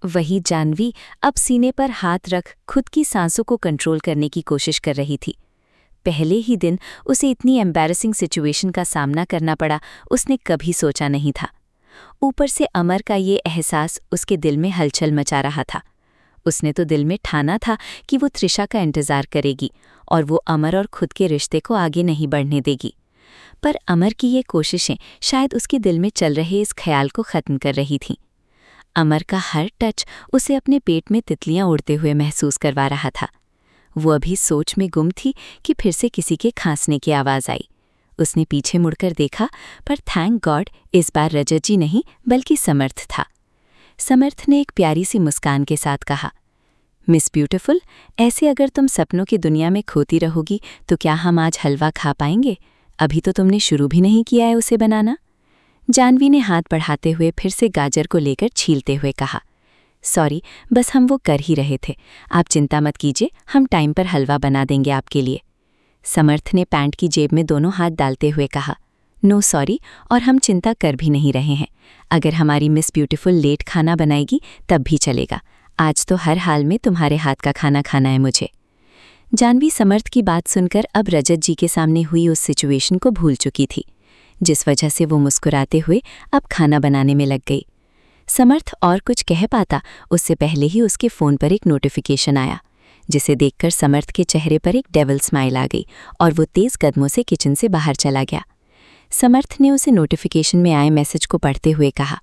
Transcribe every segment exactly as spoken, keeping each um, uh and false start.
वही जानवी अब सीने पर हाथ रख खुद की सांसों को कंट्रोल करने की कोशिश कर रही थी। पहले ही दिन उसे इतनी एम्बैरेसिंग सिचुएशन का सामना करना पड़ा, उसने कभी सोचा नहीं था। ऊपर से अमर का ये एहसास उसके दिल में हलचल मचा रहा था। उसने तो दिल में ठाना था कि वो त्रिशा का इंतज़ार करेगी और वो अमर और खुद के रिश्ते को आगे नहीं बढ़ने देगी। पर अमर की ये कोशिशें शायद उसके दिल में चल रहे इस ख्याल को ख़त्म कर रही थीं। अमर का हर टच उसे अपने पेट में तितलियां उड़ते हुए महसूस करवा रहा था। वो अभी सोच में गुम थी कि फिर से किसी के खांसने की आवाज़ आई। उसने पीछे मुड़कर देखा, पर थैंक गॉड इस बार रजत जी नहीं बल्कि समर्थ था। समर्थ ने एक प्यारी सी मुस्कान के साथ कहा, मिस ब्यूटीफुल, ऐसे अगर तुम सपनों की दुनिया में खोती रहोगी तो क्या हम आज हलवा खा पाएंगे? अभी तो तुमने शुरू भी नहीं किया है उसे बनाना। जानवी ने हाथ बढ़ाते हुए फिर से गाजर को लेकर छीलते हुए कहा, सॉरी, बस हम वो कर ही रहे थे। आप चिंता मत कीजिए, हम टाइम पर हलवा बना देंगे आपके लिए। समर्थ ने पैंट की जेब में दोनों हाथ डालते हुए कहा, नो सॉरी, और हम चिंता कर भी नहीं रहे हैं। अगर हमारी मिस ब्यूटीफुल लेट खाना बनाएगी तब भी चलेगा। आज तो हर हाल में तुम्हारे हाथ का खाना खाना है मुझे। जानवी समर्थ की बात सुनकर अब रजत जी के सामने हुई उस सिचुएशन को भूल चुकी थी, जिस वजह से वो मुस्कुराते हुए अब खाना बनाने में लग गई। समर्थ और कुछ कह पाता उससे पहले ही उसके फ़ोन पर एक नोटिफिकेशन आया, जिसे देखकर समर्थ के चेहरे पर एक डेविल स्माइल आ गई और वो तेज़ कदमों से किचन से बाहर चला गया। समर्थ ने उसे नोटिफिकेशन में आए मैसेज को पढ़ते हुए कहा,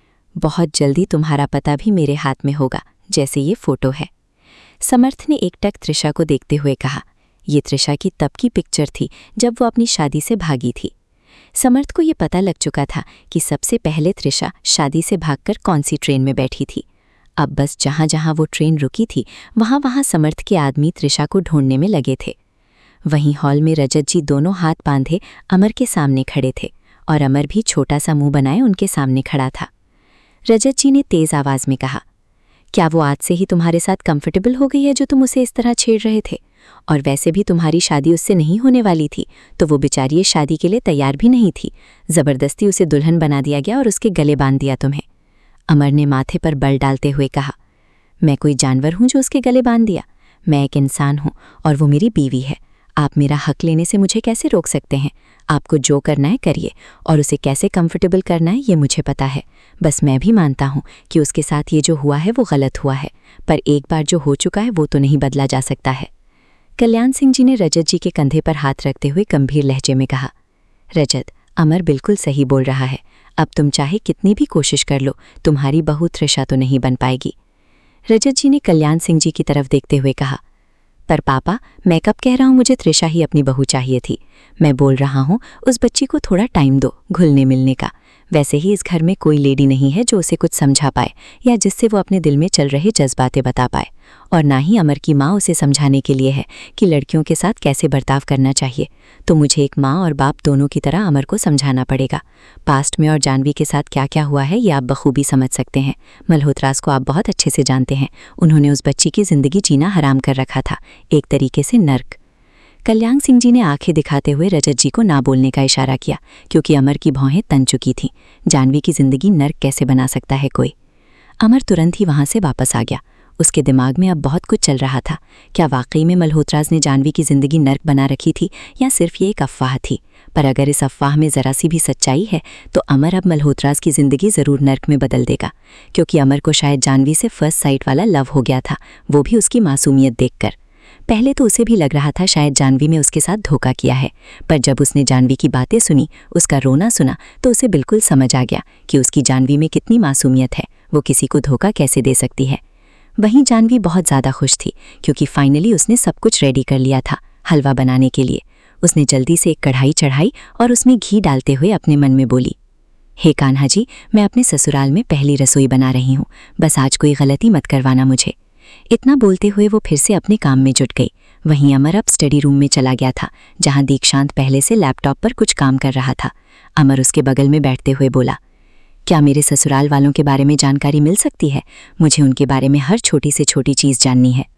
बहुत जल्दी तुम्हारा पता भी मेरे हाथ में होगा, जैसे ये फ़ोटो है। समर्थ ने एकटक त्रिशा को देखते हुए कहा, ये त्रिशा की तब की पिक्चर थी जब वो अपनी शादी से भागी थी। समर्थ को ये पता लग चुका था कि सबसे पहले त्रिशा शादी से भागकर कौन सी ट्रेन में बैठी थी। अब बस जहाँ जहाँ वो ट्रेन रुकी थी वहाँ वहाँ समर्थ के आदमी त्रिशा को ढूंढने में लगे थे। वहीं हॉल में रजत जी दोनों हाथ बांधे अमर के सामने खड़े थे और अमर भी छोटा सा मुंह बनाए उनके सामने खड़ा था। रजत जी ने तेज़ आवाज़ में कहा, क्या वो आज से ही तुम्हारे साथ कंफर्टेबल हो गई है जो तुम उसे इस तरह छेड़ रहे थे? और वैसे भी तुम्हारी शादी उससे नहीं होने वाली थी, तो वो बेचारी इस शादी के लिए तैयार भी नहीं थी। ज़बरदस्ती उसे दुल्हन बना दिया गया और उसके गले बांध दिया तुम्हें। अमर ने माथे पर बल डालते हुए कहा, मैं कोई जानवर हूँ जो उसके गले बांध दिया? मैं एक इंसान हूँ और वो मेरी बीवी है। आप मेरा हक लेने से मुझे कैसे रोक सकते हैं? आपको जो करना है करिए, और उसे कैसे कंफर्टेबल करना है ये मुझे पता है। बस मैं भी मानता हूँ कि उसके साथ ये जो हुआ है वो गलत हुआ है, पर एक बार जो हो चुका है वो तो नहीं बदला जा सकता है। कल्याण सिंह जी ने रजत जी के कंधे पर हाथ रखते हुए गंभीर लहजे में कहा, रजत, अमर बिल्कुल सही बोल रहा है। अब तुम चाहे कितनी भी कोशिश कर लो, तुम्हारी बहू त्रिशा तो नहीं बन पाएगी। रजत जी ने कल्याण सिंह जी की तरफ देखते हुए कहा, पर पापा, मैं कब कह रहा हूँ मुझे त्रिशा ही अपनी बहू चाहिए थी? मैं बोल रहा हूँ उस बच्ची को थोड़ा टाइम दो घुलने मिलने का। वैसे ही इस घर में कोई लेडी नहीं है जो उसे कुछ समझा पाए या जिससे वो अपने दिल में चल रहे जज्बातें बता पाए, और ना ही अमर की माँ उसे समझाने के लिए है कि लड़कियों के साथ कैसे बर्ताव करना चाहिए। तो मुझे एक माँ और बाप दोनों की तरह अमर को समझाना पड़ेगा। पास्ट में और जानवी के साथ क्या क्या हुआ है ये आप बखूबी समझ सकते हैं। मल्होत्रास को आप बहुत अच्छे से जानते हैं। उन्होंने उस बच्ची की ज़िंदगी जीना हराम कर रखा था, एक तरीके से नर्क। कल्याण सिंह जी ने आंखें दिखाते हुए रजत जी को ना बोलने का इशारा किया, क्योंकि अमर की भौहें तन चुकी थीं। जानवी की ज़िंदगी नर्क कैसे बना सकता है कोई? अमर तुरंत ही वहाँ से वापस आ गया। उसके दिमाग में अब बहुत कुछ चल रहा था। क्या वाकई में मल्होत्रास ने जानवी की ज़िंदगी नर्क बना रखी थी, या सिर्फ ये एक अफवाह थी? पर अगर इस अफवाह में ज़रा सी भी सच्चाई है तो अमर अब मल्होत्रास की ज़िंदगी ज़रूर नर्क में बदल देगा, क्योंकि अमर को शायद जानवी से फर्स्ट साइट वाला लव हो गया था, वो भी उसकी मासूमियत देखकर। पहले तो उसे भी लग रहा था शायद जानवी में उसके साथ धोखा किया है, पर जब उसने जानवी की बातें सुनी, उसका रोना सुना, तो उसे बिल्कुल समझ आ गया कि उसकी जानवी में कितनी मासूमियत है, वो किसी को धोखा कैसे दे सकती है। वहीं जानवी बहुत ज़्यादा खुश थी, क्योंकि फाइनली उसने सब कुछ रेडी कर लिया था हलवा बनाने के लिए। उसने जल्दी से एक कढ़ाई चढ़ाई और उसमें घी डालते हुए अपने मन में बोली, हे कान्हा जी, मैं अपने ससुराल में पहली रसोई बना रही हूँ, बस आज कोई गलती मत करवाना मुझे। इतना बोलते हुए वो फिर से अपने काम में जुट गई। वहीं अमर अब स्टडी रूम में चला गया था, जहां दीक्षांत पहले से लैपटॉप पर कुछ काम कर रहा था। अमर उसके बगल में बैठते हुए बोला, क्या मेरे ससुराल वालों के बारे में जानकारी मिल सकती है? मुझे उनके बारे में हर छोटी से छोटी चीज़ जाननी है।